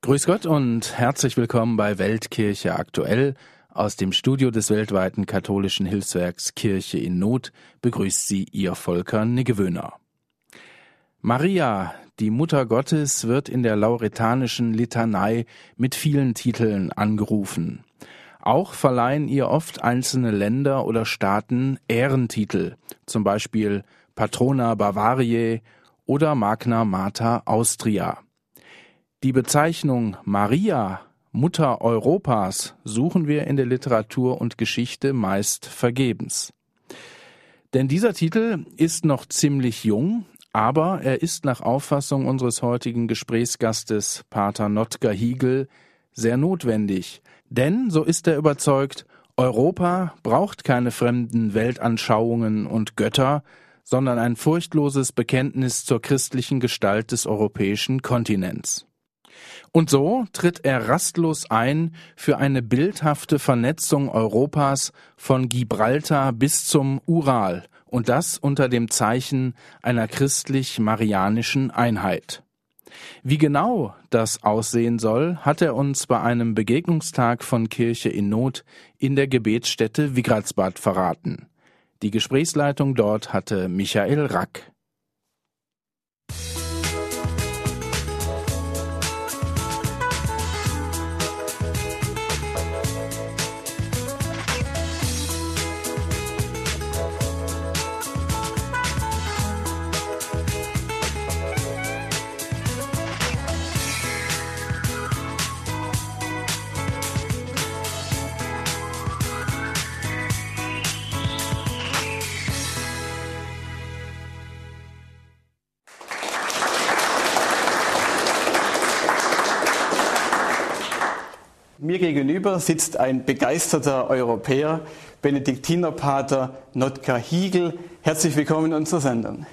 Grüß Gott und herzlich willkommen bei Weltkirche aktuell. Aus dem Studio des weltweiten katholischen Hilfswerks Kirche in Not begrüßt Sie Ihr Volker Niggewöhner. Maria, die Mutter Gottes, wird in der lauretanischen Litanei mit vielen Titeln angerufen. Auch verleihen ihr oft einzelne Länder oder Staaten Ehrentitel, zum Beispiel Patrona Bavariae oder Magna Mater Austria. Die Bezeichnung Maria, Mutter Europas, suchen wir in der Literatur und Geschichte meist vergebens. Denn dieser Titel ist noch ziemlich jung, aber er ist nach Auffassung unseres heutigen Gesprächsgastes Pater Notker Hiegel sehr notwendig. Denn, so ist er überzeugt, Europa braucht keine fremden Weltanschauungen und Götter, sondern ein furchtloses Bekenntnis zur christlichen Gestalt des europäischen Kontinents. Und so tritt er rastlos ein für eine bildhafte Vernetzung Europas von Gibraltar bis zum Ural, und das unter dem Zeichen einer christlich-marianischen Einheit. Wie genau das aussehen soll, hat er uns bei einem Begegnungstag von Kirche in Not in der Gebetsstätte Wigratsbad verraten. Die Gesprächsleitung dort hatte Michael Rack. Mir gegenüber sitzt ein begeisterter Europäer, Benediktinerpater Notker Hiegel. Herzlich willkommen in unserer Sendung.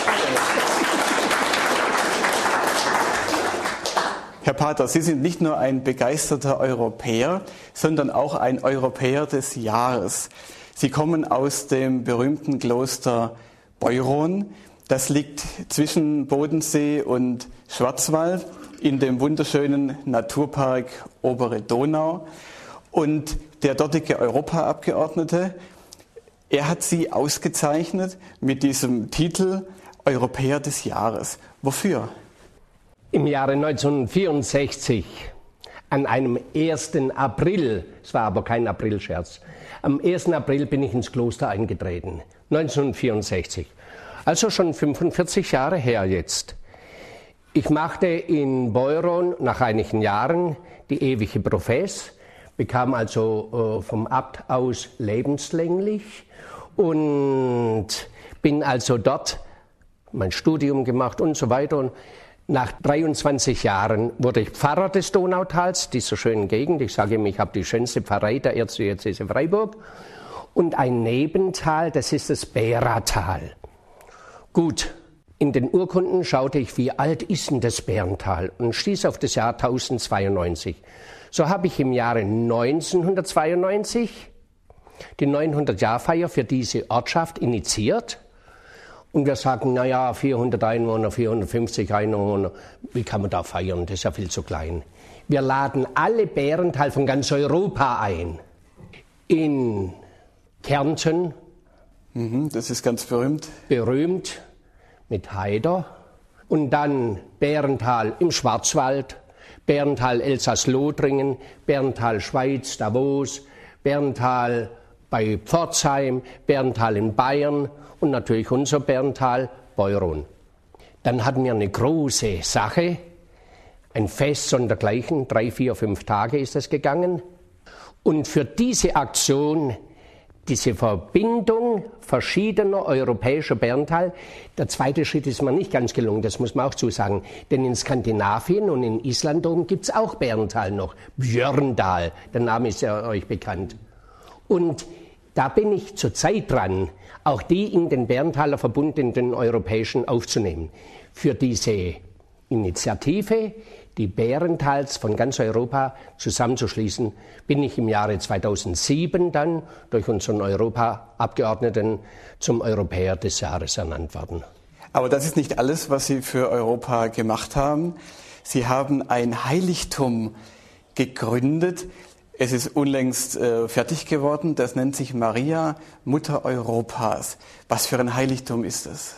Herr Pater, Sie sind nicht nur ein begeisterter Europäer, sondern auch ein Europäer des Jahres. Sie kommen aus dem berühmten Kloster Beuron. Das liegt zwischen Bodensee und Schwarzwald in dem wunderschönen Naturpark Obere Donau. Und der dortige Europaabgeordnete, er hat Sie ausgezeichnet mit diesem Titel Europäer des Jahres. Wofür? Im Jahre 1964, an einem 1. April, es war aber kein Aprilscherz, am 1. April bin ich ins Kloster eingetreten, 1964. Also schon 45 Jahre her jetzt. Ich machte in Beuron nach einigen Jahren die ewige Profess, bekam also vom Abt aus lebenslänglich und bin also dort mein Studium gemacht und so weiter. Und nach 23 Jahren wurde ich Pfarrer des Donautals, dieser schönen Gegend. Ich sage immer, ich habe die schönste Pfarrei der Erzdiözese Freiburg. Und ein Nebental, das ist das Bäratal. Gut. In den Urkunden schaute ich, wie alt ist denn das Bärental, und stieß auf das Jahr 1092. So habe ich im Jahre 1992 die 900-Jahr-Feier für diese Ortschaft initiiert. Und wir sagen, 400 Einwohner, 450 Einwohner, wie kann man da feiern? Das ist ja viel zu klein. Wir laden alle Bärental von ganz Europa ein. In Kärnten. Das ist ganz berühmt. Berühmt. Mit Haider und dann Bärental im Schwarzwald, Bärental Elsass-Lothringen, Bärental Schweiz, Davos, Bärental bei Pforzheim, Bärental in Bayern und natürlich unser Bärental Beuron. Dann hatten wir eine große Sache, ein Fest sondergleichen, 3, 4, 5 Tage ist es gegangen. Und für diese Aktion, diese Verbindung verschiedener europäischer Bärental, der zweite Schritt ist mir nicht ganz gelungen, das muss man auch zusagen. Denn in Skandinavien und in Island oben gibt es auch Bärental noch. Björndal, der Name ist ja euch bekannt. Und da bin ich zurzeit dran, auch die in den Bärentaler Verbund, in den europäischen, aufzunehmen. Für diese Initiative, die Bärentals von ganz Europa zusammenzuschließen, bin ich im Jahre 2007 dann durch unseren Europaabgeordneten zum Europäer des Jahres ernannt worden. Aber das ist nicht alles, was Sie für Europa gemacht haben. Sie haben ein Heiligtum gegründet. Es ist unlängst fertig geworden. Das nennt sich Maria, Mutter Europas. Was für ein Heiligtum ist das?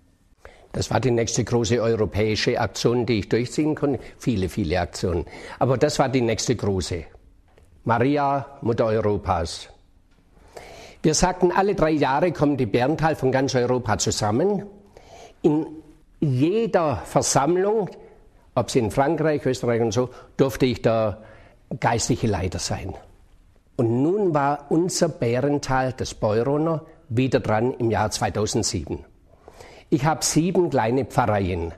Das war die nächste große europäische Aktion, die ich durchziehen konnte. Viele Aktionen. Aber das war die nächste große. Maria, Mutter Europas. Wir sagten, alle 3 Jahre kommen die Bärental von ganz Europa zusammen. In jeder Versammlung, ob sie in Frankreich, Österreich und so, durfte ich der geistliche Leiter sein. Und nun war unser Bärental, das Beuroner, wieder dran im Jahr 2007. Ich habe 7 kleine Pfarreien,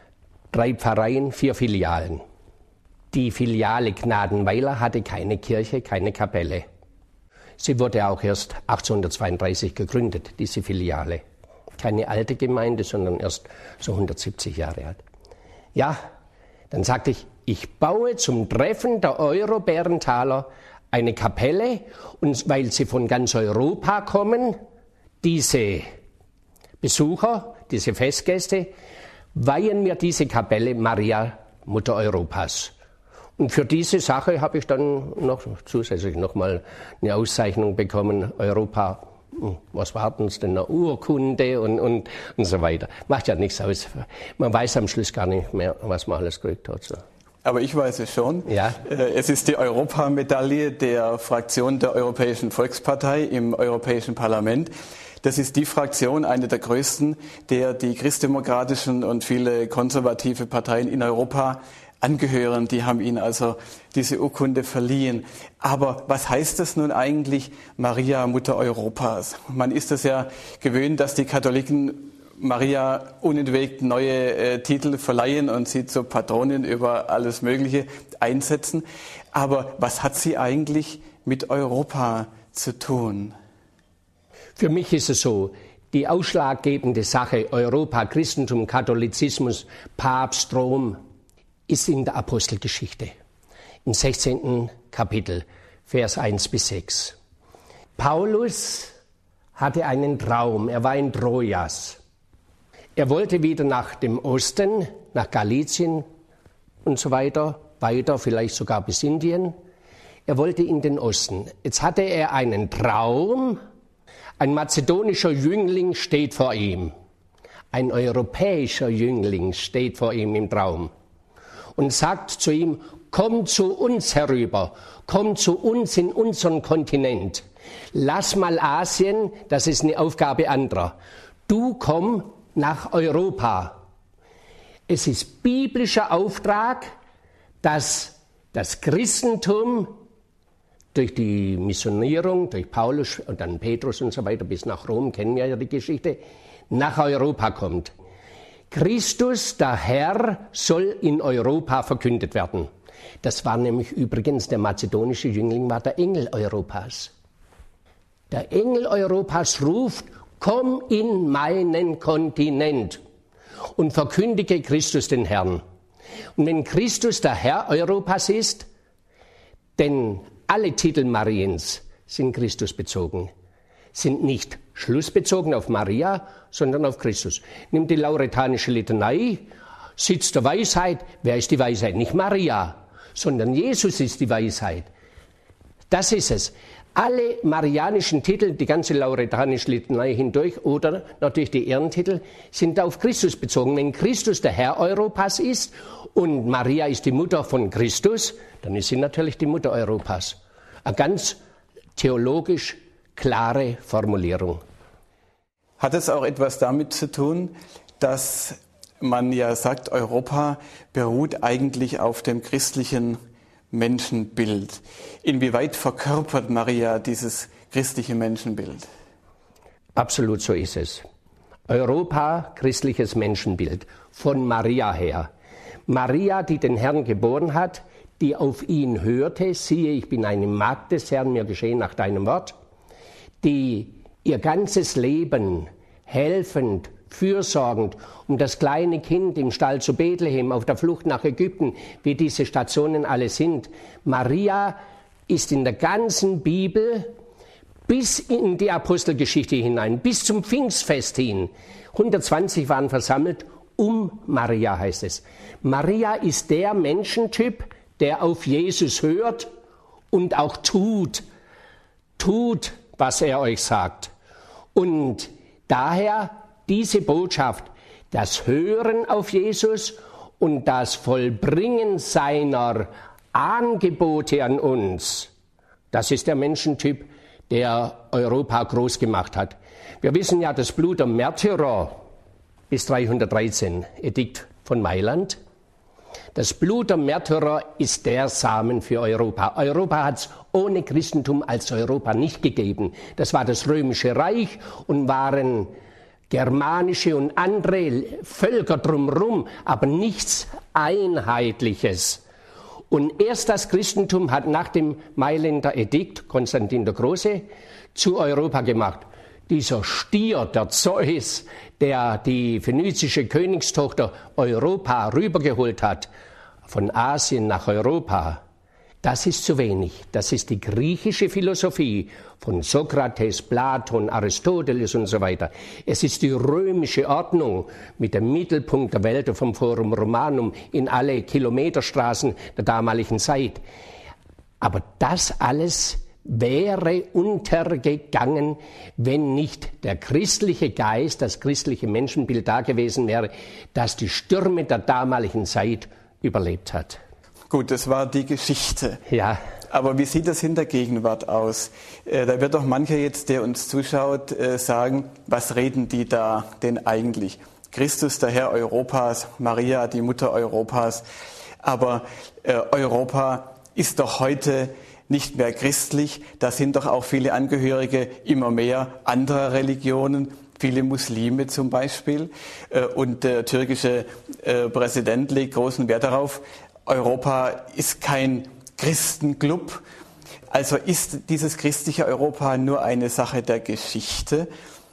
3 Pfarreien, 4 Filialen. Die Filiale Gnadenweiler hatte keine Kirche, keine Kapelle. Sie wurde auch erst 1832 gegründet, diese Filiale. Keine alte Gemeinde, sondern erst so 170 Jahre alt. Ja, dann sagte ich, ich baue zum Treffen der Euro-Bärentaler eine Kapelle, und weil sie von ganz Europa kommen, diese Besucher, diese Festgäste, weihen mir diese Kapelle Maria, Mutter Europas. Und für diese Sache habe ich dann zusätzlich noch mal eine Auszeichnung bekommen, Europa, was war denn eine Urkunde und so weiter. Macht ja nichts aus. Man weiß am Schluss gar nicht mehr, was man alles gekriegt hat. So. Aber ich weiß es schon. Ja. Es ist die Europamedaille der Fraktion der Europäischen Volkspartei im Europäischen Parlament. Das ist die Fraktion, eine der größten, der die christdemokratischen und viele konservative Parteien in Europa angehören. Die haben ihnen also diese Urkunde verliehen. Aber was heißt das nun eigentlich, Maria, Mutter Europas? Man ist es ja gewöhnt, dass die Katholiken Maria unentwegt neue Titel verleihen und sie zur Patronin über alles Mögliche einsetzen. Aber was hat sie eigentlich mit Europa zu tun? Für mich ist es so, die ausschlaggebende Sache Europa, Christentum, Katholizismus, Papst, Rom, ist in der Apostelgeschichte, im 16. Kapitel, Vers 1 bis 6. Paulus hatte einen Traum, er war in Trojas. Er wollte wieder nach dem Osten, nach Galizien und so weiter, vielleicht sogar bis Indien. Er wollte in den Osten. Jetzt hatte er einen Traum, ein mazedonischer Jüngling steht vor ihm. Ein europäischer Jüngling steht vor ihm im Traum und sagt zu ihm, komm zu uns herüber, komm zu uns in unseren Kontinent. Lass mal Asien, das ist eine Aufgabe anderer. Du komm nach Europa. Es ist biblischer Auftrag, dass das Christentum durch die Missionierung, durch Paulus und dann Petrus und so weiter bis nach Rom, kennen wir ja die Geschichte, nach Europa kommt. Christus, der Herr, soll in Europa verkündet werden. Das war nämlich übrigens, der mazedonische Jüngling war der Engel Europas. Der Engel Europas ruft, komm in meinen Kontinent und verkündige Christus den Herrn. Und wenn Christus der Herr Europas ist, denn alle Titel Mariens sind Christus bezogen, sind nicht schlussbezogen auf Maria, sondern auf Christus. Nimm die lauretanische Litanei, Sitz der Weisheit. Wer ist die Weisheit? Nicht Maria, sondern Jesus ist die Weisheit. Das ist es. Alle marianischen Titel, die ganze lauretanische Litanei hindurch oder natürlich die Ehrentitel, sind auf Christus bezogen. Wenn Christus der Herr Europas ist und Maria ist die Mutter von Christus, dann ist sie natürlich die Mutter Europas. Eine ganz theologisch klare Formulierung. Hat es auch etwas damit zu tun, dass man ja sagt, Europa beruht eigentlich auf dem christlichen Menschenbild? Inwieweit verkörpert Maria dieses christliche Menschenbild? Absolut so ist es. Europa, christliches Menschenbild, von Maria her. Maria, die den Herrn geboren hat, die auf ihn hörte, siehe, ich bin eine Magd des Herrn, mir geschehe nach deinem Wort, die ihr ganzes Leben helfend, fürsorgend um das kleine Kind im Stall zu Bethlehem, auf der Flucht nach Ägypten, wie diese Stationen alle sind. Maria ist in der ganzen Bibel bis in die Apostelgeschichte hinein, bis zum Pfingstfest hin. 120 waren versammelt um Maria, heißt es. Maria ist der Menschentyp, der auf Jesus hört und auch tut, was er euch sagt. Und daher diese Botschaft, das Hören auf Jesus und das Vollbringen seiner Angebote an uns, das ist der Menschentyp, der Europa groß gemacht hat. Wir wissen ja, das Blut der Märtyrer bis 313, Edikt von Mailand. Das Blut der Märtyrer ist der Samen für Europa. Europa hat es ohne Christentum als Europa nicht gegeben. Das war das Römische Reich und waren germanische und andere Völker drumherum, aber nichts Einheitliches. Und erst das Christentum hat nach dem Mailänder Edikt, Konstantin der Große, zu Europa gemacht. Dieser Stier, der Zeus, der die phönizische Königstochter Europa rübergeholt hat, von Asien nach Europa, das ist zu wenig. Das ist die griechische Philosophie von Sokrates, Platon, Aristoteles und so weiter. Es ist die römische Ordnung mit dem Mittelpunkt der Welt vom Forum Romanum in alle Kilometerstraßen der damaligen Zeit. Aber das alles wäre untergegangen, wenn nicht der christliche Geist, das christliche Menschenbild da gewesen wäre, das die Stürme der damaligen Zeit überlebt hat. Gut, das war die Geschichte. Ja. Aber wie sieht das in der Gegenwart aus? Da wird doch mancher jetzt, der uns zuschaut, sagen, was reden die da denn eigentlich? Christus, der Herr Europas, Maria, die Mutter Europas. Aber Europa ist doch heute nicht mehr christlich. Da sind doch auch viele Angehörige immer mehr anderer Religionen, viele Muslime zum Beispiel. Und der türkische Präsident legt großen Wert darauf, Europa ist kein Christenclub. Also ist dieses christliche Europa nur eine Sache der Geschichte?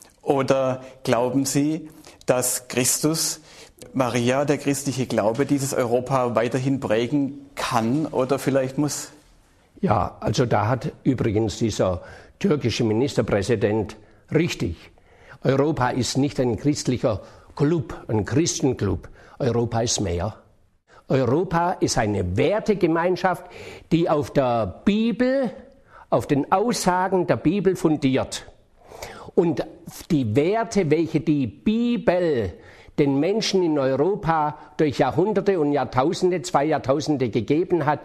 Oder glauben Sie, dass Christus, Maria, der christliche Glaube, dieses Europa weiterhin prägen kann oder vielleicht muss? Ja, also da hat übrigens dieser türkische Ministerpräsident richtig. Europa ist nicht ein christlicher Club, ein Christenclub. Europa ist mehr. Europa ist eine Wertegemeinschaft, die auf der Bibel, auf den Aussagen der Bibel fundiert. Und die Werte, welche die Bibel den Menschen in Europa durch Jahrhunderte und Jahrtausende, 2 Jahrtausende gegeben hat,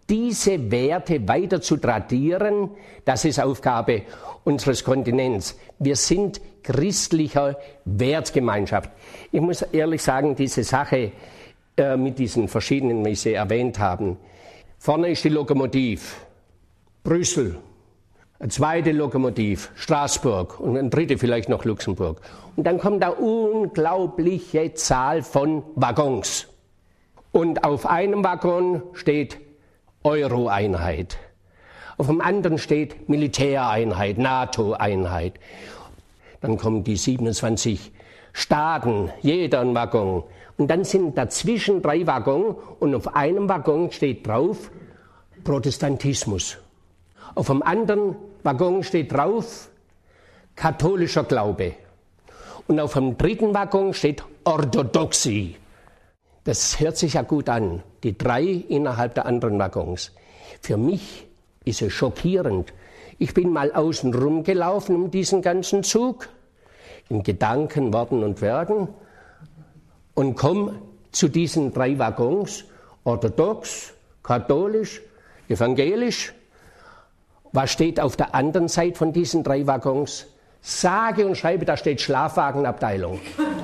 diese Werte weiter zu tradieren, das ist Aufgabe unseres Kontinents. Wir sind christlicher Wertgemeinschaft. Ich muss ehrlich sagen, diese Sache mit diesen verschiedenen, wie Sie erwähnt haben. Vorne ist die Lokomotiv, Brüssel. Eine zweite Lokomotiv, Straßburg und eine dritte vielleicht noch Luxemburg. Und dann kommt eine unglaubliche Zahl von Waggons. Und auf einem Waggon steht Euro-Einheit. Auf dem anderen steht Militäreinheit, NATO-Einheit. Dann kommen die 27 Staaten, jeder ein Waggon. Und dann sind dazwischen 3 Waggons und auf einem Waggon steht drauf Protestantismus. Auf dem anderen Waggon steht drauf katholischer Glaube. Und auf dem dritten Waggon steht Orthodoxie. Das hört sich ja gut an, die 3 innerhalb der anderen Waggons. Für mich ist es schockierend. Ich bin mal außen rumgelaufen um diesen ganzen Zug, in Gedanken, Worten und Werken, und komme zu diesen 3 Waggons, orthodox, katholisch, evangelisch. Was steht auf der anderen Seite von diesen 3 Waggons? Sage und schreibe, da steht Schlafwagenabteilung.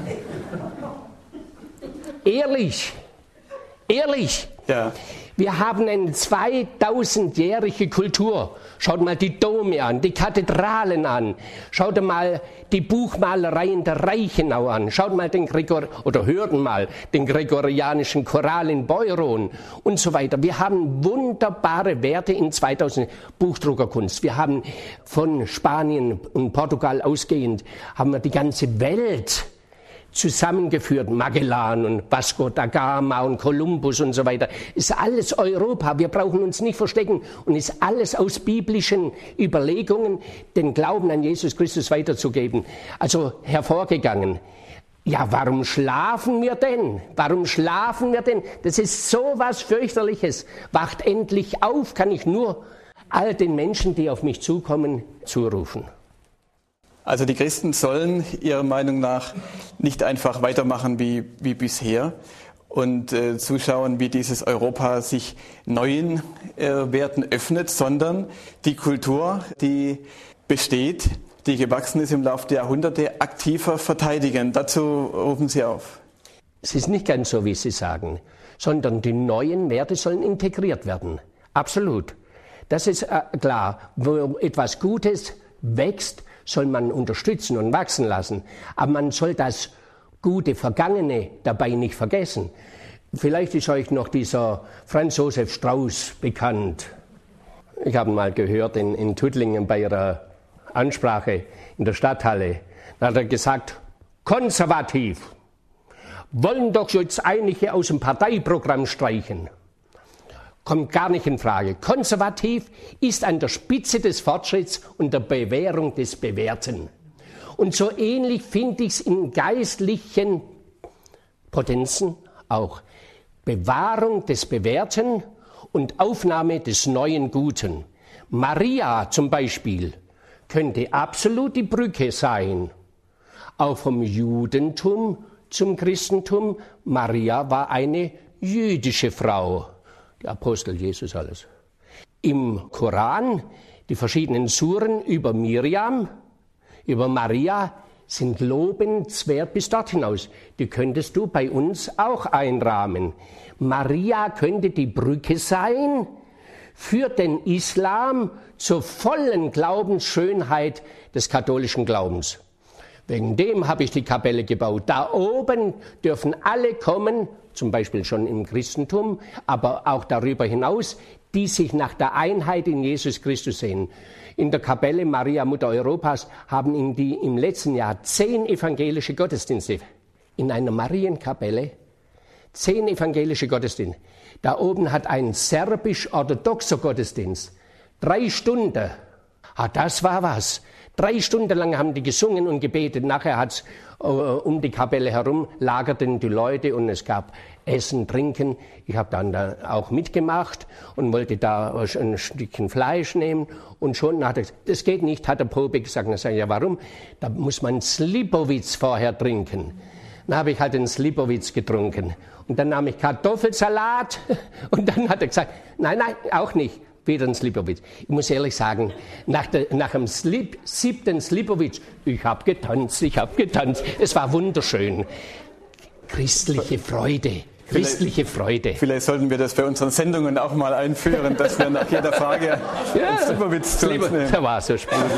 Ehrlich, Ja. wir haben eine 2000-jährige Kultur. Schaut mal die Dome an, die Kathedralen an. Schaut mal die Buchmalereien der Reichenau an. Schaut mal hört mal den gregorianischen Choral in Beuron und so weiter. Wir haben wunderbare Werte in 2000 Buchdruckerkunst. Wir haben von Spanien und Portugal ausgehend, haben wir die ganze Welt zusammengeführt, Magellan und Vasco da Gama und Kolumbus und so weiter. Ist alles Europa, wir brauchen uns nicht verstecken und ist alles aus biblischen Überlegungen, den Glauben an Jesus Christus weiterzugeben. Also hervorgegangen. Ja, warum schlafen wir denn? Warum schlafen wir denn? Das ist so was fürchterliches. Wacht endlich auf, kann ich nur all den Menschen, die auf mich zukommen, zurufen. Also die Christen sollen Ihrer Meinung nach nicht einfach weitermachen wie bisher und zuschauen, wie dieses Europa sich neuen Werten öffnet, sondern die Kultur, die besteht, die gewachsen ist im Laufe der Jahrhunderte, aktiver verteidigen. Dazu rufen Sie auf. Es ist nicht ganz so, wie Sie sagen, sondern die neuen Werte sollen integriert werden. Absolut. Das ist klar. Wo etwas Gutes wächst, soll man unterstützen und wachsen lassen. Aber man soll das gute Vergangene dabei nicht vergessen. Vielleicht ist euch noch dieser Franz Josef Strauß bekannt. Ich habe ihn mal gehört in Tuttlingen bei ihrer Ansprache in der Stadthalle. Da hat er gesagt, konservativ, wollen doch jetzt einige aus dem Parteiprogramm streichen. Kommt gar nicht in Frage. Konservativ ist an der Spitze des Fortschritts und der Bewährung des Bewährten. Und so ähnlich finde ich es in geistlichen Potenzen auch. Bewahrung des Bewährten und Aufnahme des neuen Guten. Maria zum Beispiel könnte absolut die Brücke sein. Auch vom Judentum zum Christentum. Maria war eine jüdische Frau. Die Apostel, Jesus, alles. Im Koran, die verschiedenen Suren über Miriam, über Maria, sind lobenswert bis dort hinaus. Die könntest du bei uns auch einrahmen. Maria könnte die Brücke sein für den Islam zur vollen Glaubensschönheit des katholischen Glaubens. Wegen dem habe ich die Kapelle gebaut. Da oben dürfen alle kommen, zum Beispiel schon im Christentum, aber auch darüber hinaus, die sich nach der Einheit in Jesus Christus sehen. In der Kapelle Maria Mutter Europas haben im letzten Jahr 10 evangelische Gottesdienste. In einer Marienkapelle 10 evangelische Gottesdienste. Da oben hat ein serbisch-orthodoxer Gottesdienst 3 Stunden. Das war was. 3 Stunden lang haben die gesungen und gebetet. Nachher hat's um die Kapelle herum lagerten die Leute und es gab Essen, Trinken. Ich habe dann da auch mitgemacht und wollte da ein Stückchen Fleisch nehmen. Und schon hat er gesagt, das geht nicht, hat der Pope gesagt. Dann sage ich, ja warum? Da muss man Slipowitz vorher trinken. Dann habe ich halt den Slipowitz getrunken. Und dann nahm ich Kartoffelsalat und dann hat er gesagt, nein, auch nicht. Wieder ein Slipowitz. Ich muss ehrlich sagen, nach dem 7. Slipowitz, ich habe getanzt. Es war wunderschön. Christliche Freude. Vielleicht sollten wir das bei unseren Sendungen auch mal einführen, dass wir nach jeder Frage einen Slipowitz zu uns nehmen. Das war so spannend.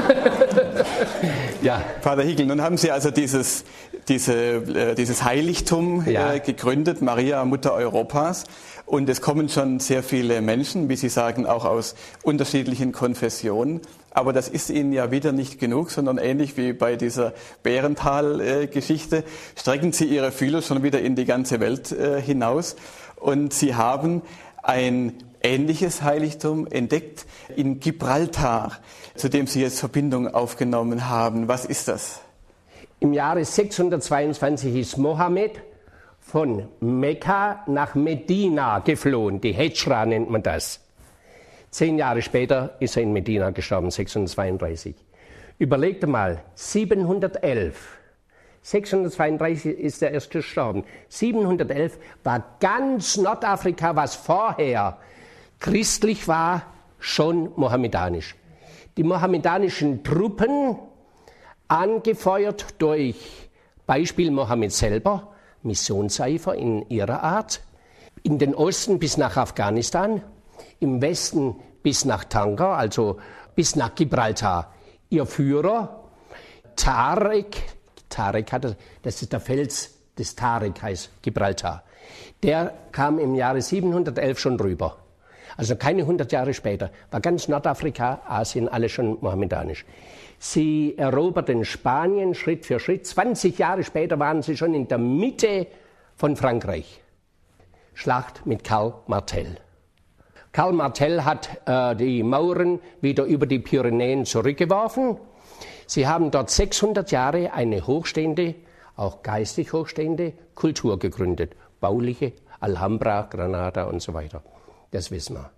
Ja. Pater Hickel, nun haben Sie also dieses Heiligtum gegründet, Maria Mutter Europas. Und es kommen schon sehr viele Menschen, wie Sie sagen, auch aus unterschiedlichen Konfessionen. Aber das ist Ihnen ja wieder nicht genug, sondern ähnlich wie bei dieser Bärental-Geschichte strecken Sie Ihre Fühler schon wieder in die ganze Welt hinaus. Und Sie haben ein ähnliches Heiligtum entdeckt in Gibraltar, zu dem Sie jetzt Verbindung aufgenommen haben. Was ist das? Im Jahre 622 ist Mohammed von Mekka nach Medina geflohen. Die Hejra nennt man das. 10 Jahre später ist er in Medina gestorben, 632. Überlegt mal, 711. 632 ist er erst gestorben. 711 war ganz Nordafrika, was vorher christlich war, schon mohammedanisch. Die mohammedanischen Truppen, angefeuert durch Beispiel Mohammed selber, Missionseifer in ihrer Art, in den Osten bis nach Afghanistan, im Westen bis nach Tanger, also bis nach Gibraltar. Ihr Führer, Tarek hatte, das ist der Fels des Tarek, heißt Gibraltar. Der kam im Jahre 711 schon rüber. Also keine 100 Jahre später, war ganz Nordafrika, Asien, alles schon mohammedanisch. Sie eroberten Spanien Schritt für Schritt. 20 Jahre später waren sie schon in der Mitte von Frankreich. Schlacht mit Karl Martel. Karl Martel hat die Mauren wieder über die Pyrenäen zurückgeworfen. Sie haben dort 600 Jahre eine hochstehende, auch geistig hochstehende Kultur gegründet. Bauliche, Alhambra, Granada und so weiter. Das wissen wir.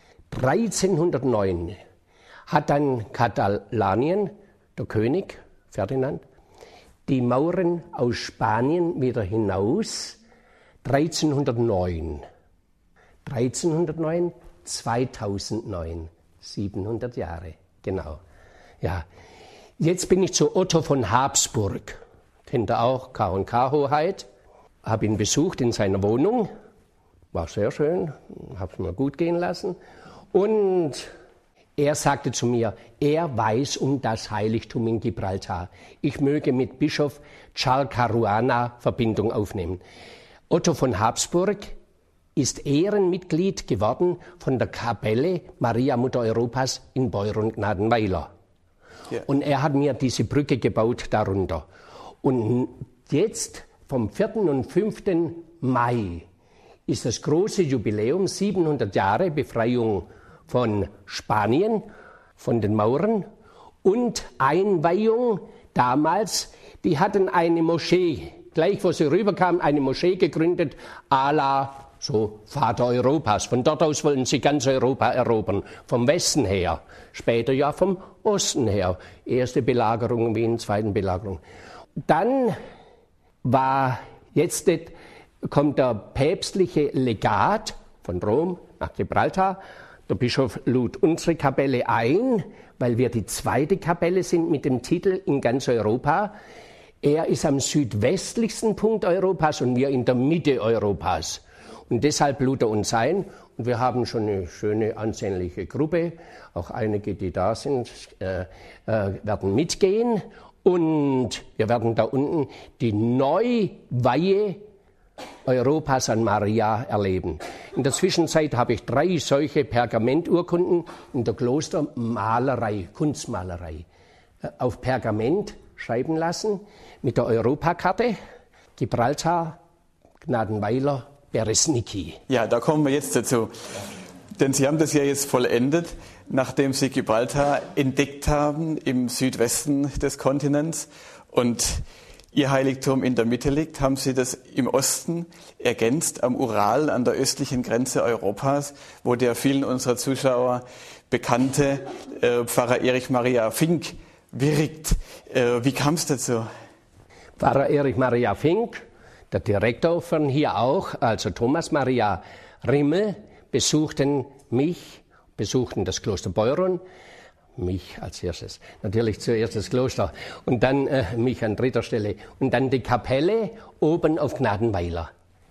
1309 hat dann Katalanien, der König Ferdinand, die Mauren aus Spanien wieder hinaus. 1309, 2009, 700 Jahre, genau. Ja. Jetzt bin ich zu Otto von Habsburg, kennt ihr auch, K&K-Hoheit, habe ihn besucht in seiner Wohnung, war sehr schön, habe es mir gut gehen lassen und er sagte zu mir, er weiß um das Heiligtum in Gibraltar. Ich möge mit Bischof Charles Caruana Verbindung aufnehmen. Otto von Habsburg ist Ehrenmitglied geworden von der Kapelle Maria Mutter Europas in Beuron-Gnadenweiler. Ja. Und er hat mir diese Brücke gebaut darunter. Und jetzt vom 4. und 5. Mai ist das große Jubiläum, 700 Jahre Befreiung von Spanien, von den Mauren und Einweihung damals, die hatten eine Moschee, gleich wo sie rüberkamen, eine Moschee gegründet, à la so Vater Europas. Von dort aus wollten sie ganz Europa erobern, vom Westen her, später ja vom Osten her. Erste Belagerung Wien, zweiten Belagerung. Dann kommt der päpstliche Legat von Rom nach Gibraltar. Der Bischof lud unsere Kapelle ein, weil wir die zweite Kapelle sind mit dem Titel in ganz Europa. Er ist am südwestlichsten Punkt Europas und wir in der Mitte Europas. Und deshalb lud er uns ein. Und wir haben schon eine schöne, ansehnliche Gruppe. Auch einige, die da sind, werden mitgehen. Und wir werden da unten die Neuweihe Europas an Maria erleben. In der Zwischenzeit habe ich 3 solche Pergamenturkunden in der Klostermalerei, Kunstmalerei, auf Pergament schreiben lassen mit der Europakarte, Gibraltar, Gnadenweiler, Beresniki. Ja, da kommen wir jetzt dazu. Denn Sie haben das ja jetzt vollendet, nachdem Sie Gibraltar entdeckt haben im Südwesten des Kontinents und Ihr Heiligtum in der Mitte liegt, haben Sie das im Osten ergänzt, am Ural, an der östlichen Grenze Europas, wo der vielen unserer Zuschauer bekannte Pfarrer Erich Maria Fink wirkt. Wie kam es dazu? Pfarrer Erich Maria Fink, der Direktor von hier auch, also Thomas Maria Rimmel, besuchten das Kloster Beuron, mich als erstes, natürlich zuerst das Kloster und dann mich an dritter Stelle und dann die Kapelle oben auf Gnadenweiler.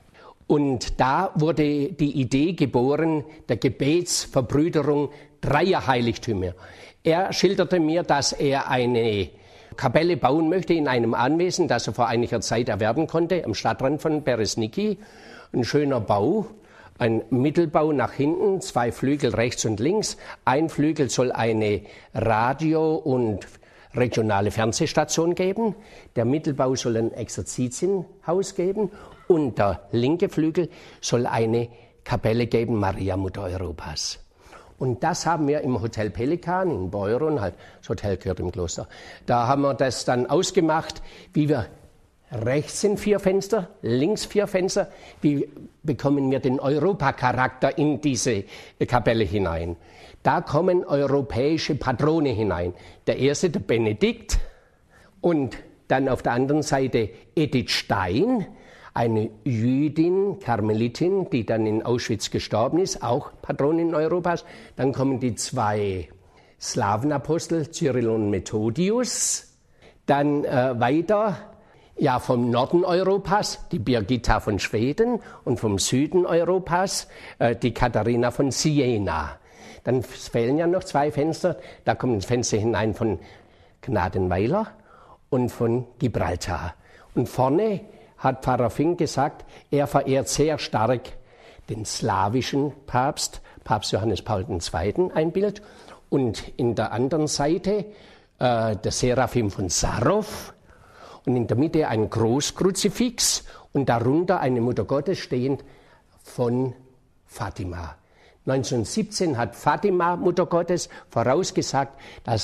Und da wurde die Idee geboren der Gebetsverbrüderung 3 Heiligtümer. Er schilderte mir, dass er eine Kapelle bauen möchte in einem Anwesen, das er vor einiger Zeit erwerben konnte, am Stadtrand von Beresniki. Ein schöner Bau. Ein Mittelbau nach hinten, 2 Flügel rechts und links. Ein Flügel soll eine Radio- und regionale Fernsehstation geben. Der Mittelbau soll ein Exerzitienhaus geben. Und der linke Flügel soll eine Kapelle geben, Maria Mutter Europas. Und das haben wir im Hotel Pelikan in Beuron, halt, das Hotel gehört im Kloster. Da haben wir das dann ausgemacht, wie wir rechts sind 4 Fenster, links 4 Fenster. Wie bekommen wir den Europacharakter in diese Kapelle hinein? Da kommen europäische Patrone hinein. Der erste, der Benedikt, und dann auf der anderen Seite Edith Stein, eine Jüdin, Karmelitin, die dann in Auschwitz gestorben ist, auch Patronin Europas. Dann kommen die 2 Slawenapostel, Cyril und Methodius. Dann weiter, ja, vom Norden Europas, die Birgitta von Schweden, und vom Süden Europas, die Katharina von Siena. Dann fehlen ja noch 2 Fenster, da kommen Fenster hinein von Gnadenweiler und von Gibraltar. Und vorne hat Pfarrer Fink gesagt, er verehrt sehr stark den slawischen Papst, Papst Johannes Paul II. Ein Bild. Und in der anderen Seite der Seraphim von Sarov. Und in der Mitte ein Großkruzifix und darunter eine Mutter Gottes stehend von Fatima. 1917 hat Fatima, Mutter Gottes, vorausgesagt, dass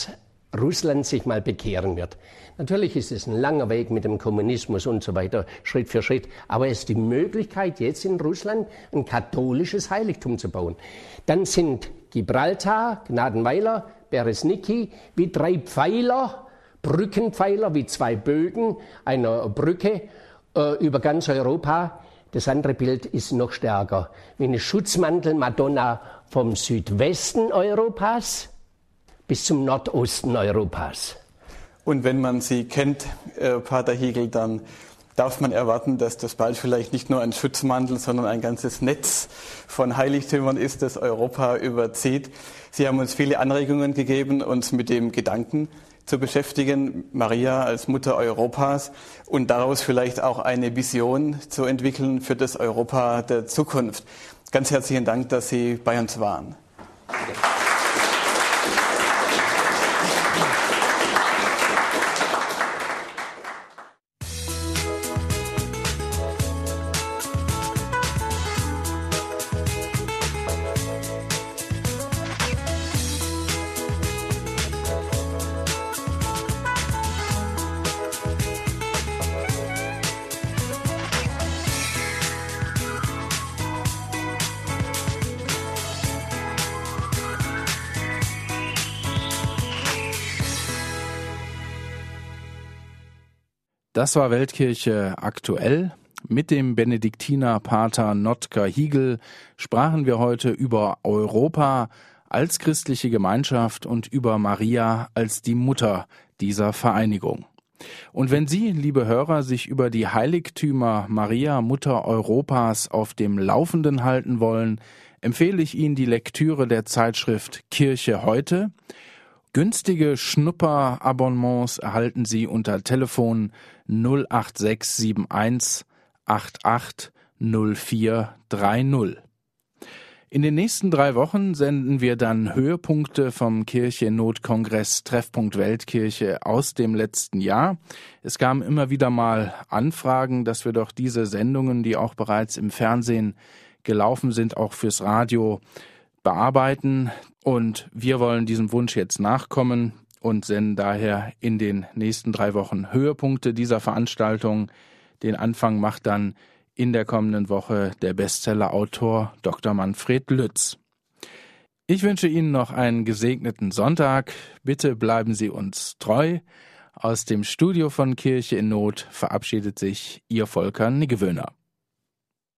Russland sich mal bekehren wird. Natürlich ist es ein langer Weg mit dem Kommunismus und so weiter, Schritt für Schritt, aber es ist die Möglichkeit, jetzt in Russland ein katholisches Heiligtum zu bauen. Dann sind Gibraltar, Gnadenweiler, Beresniki wie 3 Pfeiler, Brückenpfeiler wie 2 Bögen einer Brücke über ganz Europa. Das andere Bild ist noch stärker, wie eine Schutzmantel-Madonna vom Südwesten Europas bis zum Nordosten Europas. Und wenn man Sie kennt, Pater Higel, dann darf man erwarten, dass das bald vielleicht nicht nur ein Schutzmantel, sondern ein ganzes Netz von Heiligtümern ist, das Europa überzieht. Sie haben uns viele Anregungen gegeben, uns mit dem Gedanken zu beschäftigen, Maria als Mutter Europas, und daraus vielleicht auch eine Vision zu entwickeln für das Europa der Zukunft. Ganz herzlichen Dank, dass Sie bei uns waren. Das war Weltkirche aktuell. Mit dem Benediktiner-Pater Notker Higel sprachen wir heute über Europa als christliche Gemeinschaft und über Maria als die Mutter dieser Vereinigung. Und wenn Sie, liebe Hörer, sich über die Heiligtümer Maria, Mutter Europas, auf dem Laufenden halten wollen, empfehle ich Ihnen die Lektüre der Zeitschrift Kirche heute. Günstige Schnupperabonnements erhalten Sie unter Telefon 08671 88 0430. In den nächsten 3 Wochen senden wir dann Höhepunkte vom Kirche in Not Kongress Treffpunkt Weltkirche aus dem letzten Jahr. Es kamen immer wieder mal Anfragen, dass wir doch diese Sendungen, die auch bereits im Fernsehen gelaufen sind, auch fürs Radio bearbeiten. Und wir wollen diesem Wunsch jetzt nachkommen und senden daher in den nächsten 3 Wochen Höhepunkte dieser Veranstaltung. Den Anfang macht dann in der kommenden Woche der Bestsellerautor Dr. Manfred Lütz. Ich wünsche Ihnen noch einen gesegneten Sonntag. Bitte bleiben Sie uns treu. Aus dem Studio von Kirche in Not verabschiedet sich Ihr Volker Niggewöhner.